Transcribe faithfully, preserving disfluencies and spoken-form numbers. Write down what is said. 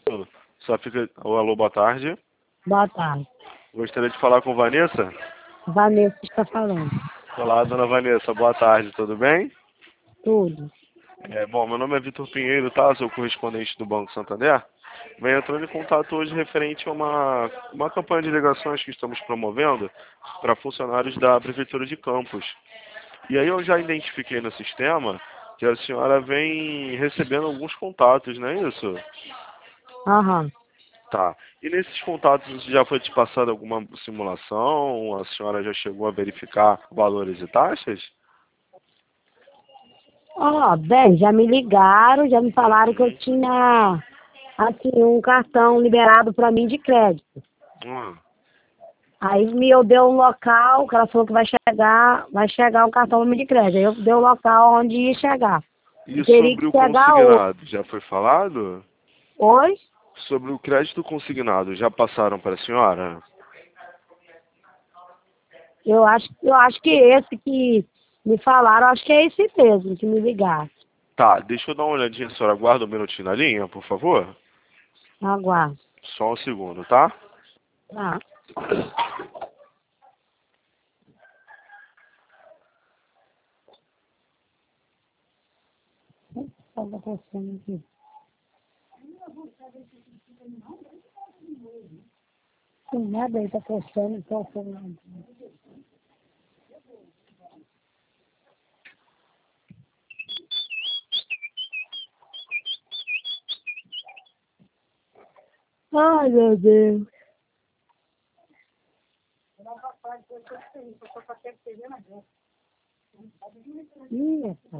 isso? Só fica... Ô, alô, boa tarde. Boa tarde. Gostaria de falar com Vanessa? Vanessa está falando. Olá, dona Vanessa, boa tarde, tudo bem? Tudo. É, bom, meu nome é Vitor Pinheiro, tá? Sou correspondente do Banco Santander. Venho entrando em contato hoje referente a uma, uma campanha de ligações que estamos promovendo para funcionários da Prefeitura de Campos. E aí eu já identifiquei no sistema que a senhora vem recebendo alguns contatos, não é isso? Aham. Tá. E nesses contatos já foi te passada alguma simulação? A senhora já chegou a verificar valores e taxas? Ó, bem, já me ligaram, já me falaram que eu Uhum. tinha, assim, um cartão liberado para mim de crédito. Hum. Aí me eu dei um local, que ela falou que vai chegar, vai chegar um cartão para mim de crédito. Aí eu dei o local onde ia chegar. E Teria sobre que o chegar hoje. consignado, já foi falado? Hoje, Sobre o crédito consignado, já passaram para a senhora? eu acho, eu acho que esse que me falaram, acho que é esse mesmo, que me ligaram. Tá, deixa eu dar uma olhadinha, a senhora aguarda um minutinho na linha, por favor? Aguardo. Só um segundo, tá? Tá. Estava acontecendo aqui. Tem nada aí, tá coçando, então foi nada. Ai, meu Deus. Ih, rapaz.